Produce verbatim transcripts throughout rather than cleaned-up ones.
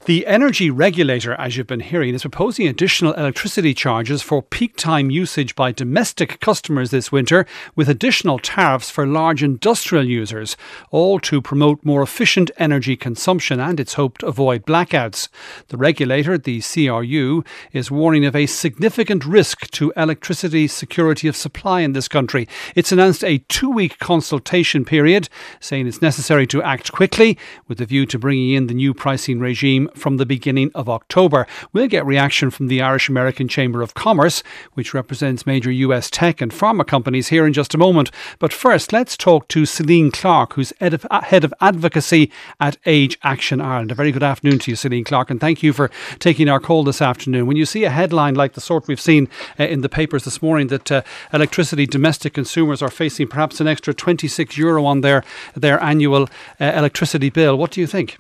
The energy regulator, as you've been hearing, is proposing additional electricity charges for peak time usage by domestic customers this winter, with additional tariffs for large industrial users, all to promote more efficient energy consumption and, it's hoped, avoid blackouts. The regulator, the C R U, is warning of a significant risk to electricity security of supply in this country. It's announced a two-week consultation period, saying it's necessary to act quickly with a view to bringing in the new pricing regime from the beginning of October. We'll get reaction from the Irish American Chamber of Commerce, which represents major U S tech and pharma companies, here in just a moment. But first, let's talk to Celine Clark, who's head of, head of advocacy at Age Action Ireland. A very good afternoon to you, Celine Clark, and thank you for taking our call this afternoon. When you see a headline like the sort we've seen uh, in the papers this morning, that uh, electricity domestic consumers are facing perhaps an extra twenty-six euro on their, their annual uh, electricity bill, what do you think?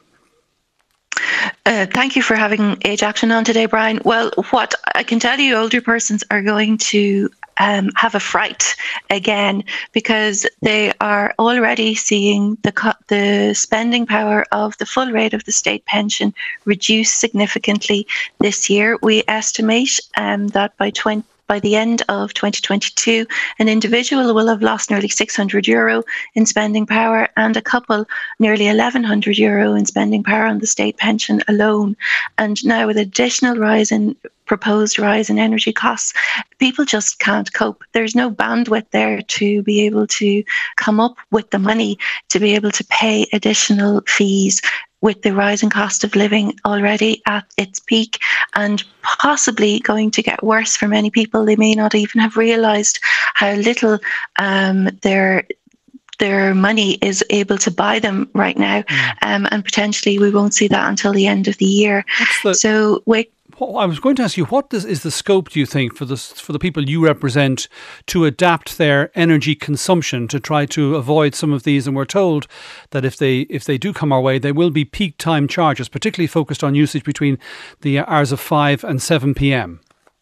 Uh, thank you for having Age Action on today, Brian. Well, what I can tell you, older persons are going to um, have a fright again, because they are already seeing the co- the spending power of the full rate of the state pension reduce significantly this year. We estimate um, that by twenty By the end of twenty twenty-two, an individual will have lost nearly six hundred euro in spending power, and a couple nearly eleven hundred euro in spending power on the state pension alone. And now, with additional rise in proposed rise in energy costs, people just can't cope. There's no bandwidth there to be able to come up with the money to be able to pay additional fees, with the rising cost of living already at its peak and possibly going to get worse for many people. They may not even have realised how little um, their their money is able to buy them right now, mm. um, and potentially we won't see that until the end of the year. The, so we. I was going to ask you, what is, is the scope, do you think, for the for the people you represent to adapt their energy consumption to try to avoid some of these? And we're told that if they if they do come our way, there will be peak time charges, particularly focused on usage between the hours of five and seven p.m.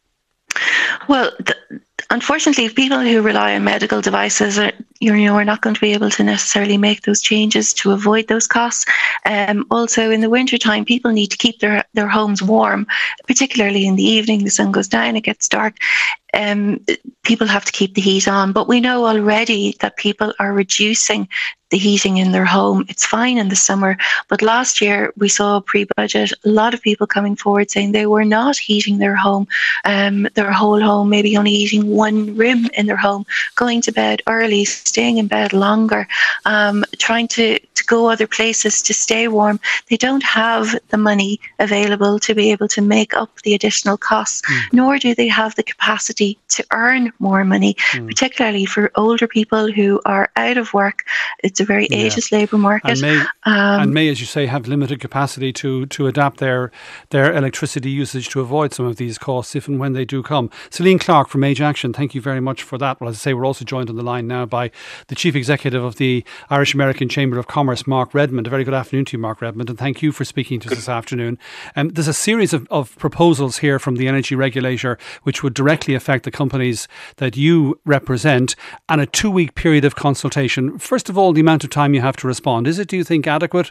Well, the, unfortunately, people who rely on medical devices are, you know, are not going to be able to necessarily make those changes to avoid those costs. Um, also, in the wintertime, people need to keep their, their homes warm, particularly in the evening. The sun goes down, it gets dark. Um, people have to keep the heat on. But we know already that people are reducing the heating in their home. It's fine in the summer, but last year we saw pre-budget a lot of people coming forward saying they were not heating their home, um, their whole home, maybe only heating one room in their home, going to bed early, staying in bed longer, um, trying to, to go other places to stay warm. They don't have the money available to be able to make up the additional costs, mm. nor do they have the capacity to earn more money, mm. particularly for older people who are out of work. It's a very ageist yeah. labour market. And may, um, and may, as you say, have limited capacity to, to adapt their their electricity usage to avoid some of these costs if and when they do come. Celine Clark from Age Action, thank you very much for that. Well, as I say, we're also joined on the line now by the Chief Executive of the Irish American Chamber of Commerce, Mark Redmond. A very good afternoon to you, Mark Redmond, and thank you for speaking to us this afternoon. Um, there's a series of, of proposals here from the energy regulator which would directly affect the companies that you represent, and a two-week period of consultation. First of all, the amount of time you have to respond. Is it, do you think, adequate?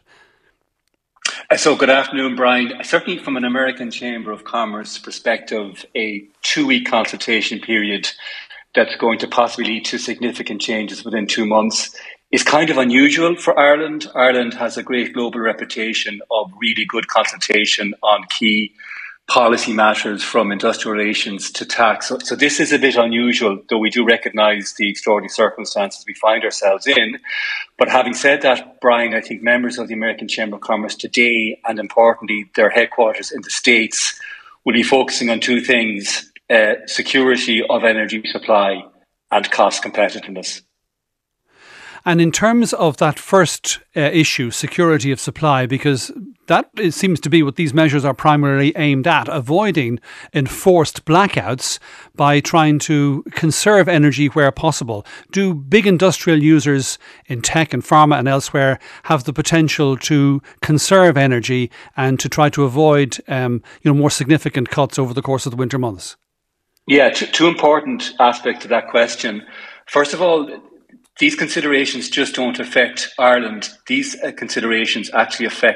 So good afternoon, Brian. Certainly from an American Chamber of Commerce perspective, a two-week consultation period that's going to possibly lead to significant changes within two months is kind of unusual for Ireland. Ireland has a great global reputation of really good consultation on key policy matters, from industrial relations to tax. So, so this is a bit unusual, though we do recognise the extraordinary circumstances we find ourselves in. But having said that, Brian, I think members of the American Chamber of Commerce today, and importantly their headquarters in the States, will be focusing on two things: uh, security of energy supply and cost competitiveness. And in terms of that first uh, issue, security of supply, because that it seems to be what these measures are primarily aimed at, avoiding enforced blackouts by trying to conserve energy where possible. Do big industrial users in tech and pharma and elsewhere have the potential to conserve energy and to try to avoid um, you know, more significant cuts over the course of the winter months? Yeah, t- two important aspects to that question. First of all, these considerations just don't affect Ireland. These uh, considerations actually affect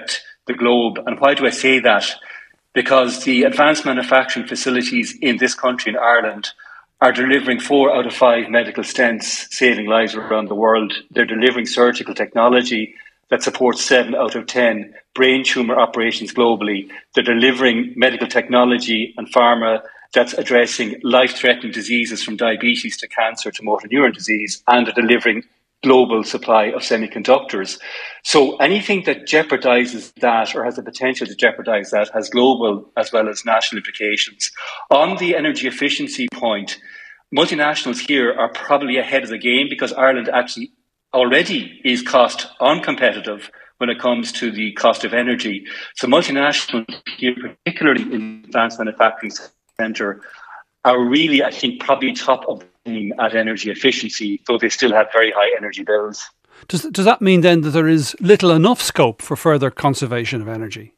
the globe. And why do I say that? Because the advanced manufacturing facilities in this country, in Ireland, are delivering four out of five medical stents, saving lives around the world. They're delivering surgical technology that supports seven out of ten brain tumour operations globally. They're delivering medical technology and pharma that's addressing life-threatening diseases from diabetes to cancer to motor neuron disease, and are delivering global supply of semiconductors. So anything that jeopardizes that or has the potential to jeopardize that has global as well as national implications. On the energy efficiency point, multinationals here are probably ahead of the game because Ireland actually already is cost uncompetitive when it comes to the cost of energy. So multinationals here, particularly in the advanced manufacturing centre, are really, I think, probably top of the game at energy efficiency, though they still have very high energy bills. Does, does that mean then that there is little enough scope for further conservation of energy?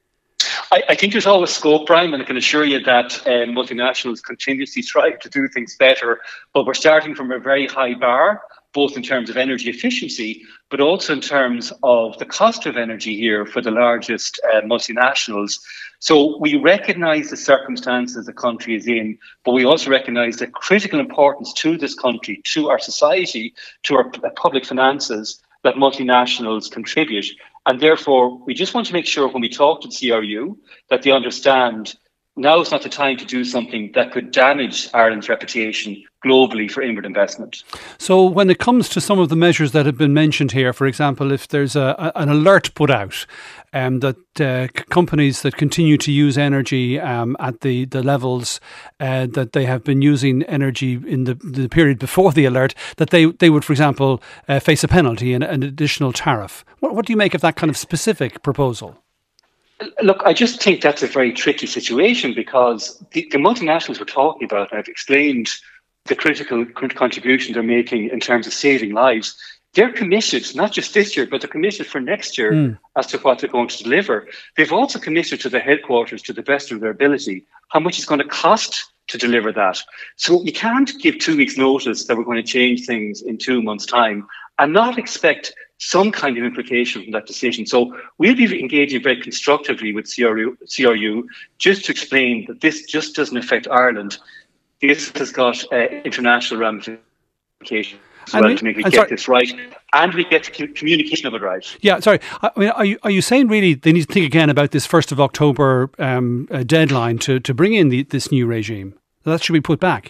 I, I think there's always scope, Brian, and I can assure you that um, multinationals continuously strive to do things better, but we're starting from a very high bar, both in terms of energy efficiency, but also in terms of the cost of energy here for the largest uh, multinationals. So we recognise the circumstances the country is in, but we also recognise the critical importance to this country, to our society, to our p- public finances that multinationals contribute. And therefore, we just want to make sure when we talk to the C R U that they understand now is not the time to do something that could damage Ireland's reputation globally for inward investment. So when it comes to some of the measures that have been mentioned here, for example, if there's a, a, an alert put out um, that uh, c- companies that continue to use energy um, at the, the levels uh, that they have been using energy in the, the period before the alert, that they, they would, for example, uh, face a penalty and an additional tariff. What, what do you make of that kind of specific proposal? Look, I just think that's a very tricky situation because the, the multinationals we're talking about, and I've explained the critical contribution they're making in terms of saving lives, they're committed, not just this year, but they're committed for next year mm. as to what they're going to deliver. They've also committed to the headquarters, to the best of their ability, how much it's going to cost to deliver that. So you can't give two weeks' notice that we're going to change things in two months' time and not expect some kind of implication from that decision. So we'll be engaging very constructively with C R U, C R U just to explain that this just doesn't affect Ireland. This has got uh, international ramifications as well we, to make we get sorry. this right, and we get the communication of it right. Yeah, sorry. I mean, are you are you saying really they need to think again about this first of October um, uh, deadline to to bring in the, this new regime? That should be put back.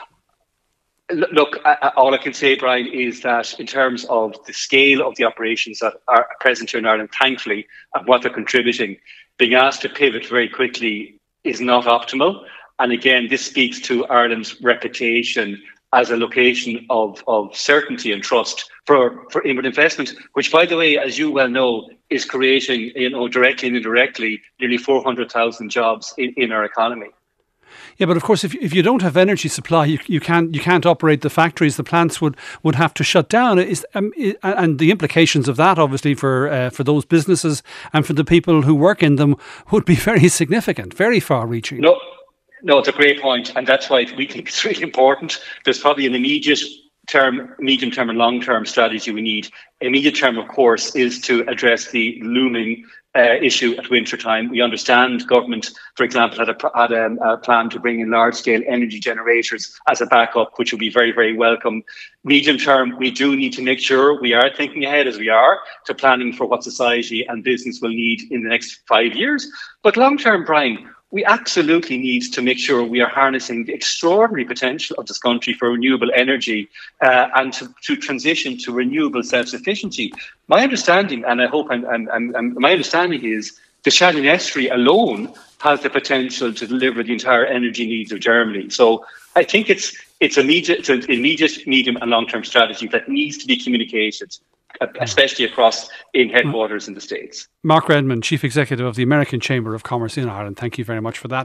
Look, uh, all I can say, Brian, is that in terms of the scale of the operations that are present here in Ireland, thankfully, and what they're contributing, being asked to pivot very quickly is not optimal. And again, this speaks to Ireland's reputation as a location of, of certainty and trust for, for inward investment, which, by the way, as you well know, is creating, you know, directly and indirectly, nearly four hundred thousand jobs in, in our economy. Yeah, but of course, if if you don't have energy supply, you, you can't you can't operate the factories. The plants would, would have to shut down. Is um, and the implications of that, obviously, for uh, for those businesses and for the people who work in them, would be very significant, very far-reaching. No, no, it's a great point, and that's why we think it's really important. There's probably an immediate term, medium term, and long term strategy we need. Immediate term, of course, is to address the looming Uh, issue at winter time. We understand government, for example, had a, had a, a plan to bring in large-scale energy generators as a backup, which will be very, very welcome. Medium term, we do need to make sure we are thinking ahead as we are to planning for what society and business will need in the next five years. But long term, Brian, we absolutely need to make sure we are harnessing the extraordinary potential of this country for renewable energy uh, and to, to transition to renewable self-sufficiency. My understanding, and I hope I'm, I'm, I'm, my understanding is the Shannon Estuary alone has the potential to deliver the entire energy needs of Germany. So I think it's it's immediate, it's an immediate, medium and long-term strategy that needs to be communicated, especially across in headquarters in the States. Mark Redmond, Chief Executive of the American Chamber of Commerce in Ireland. Thank you very much for that.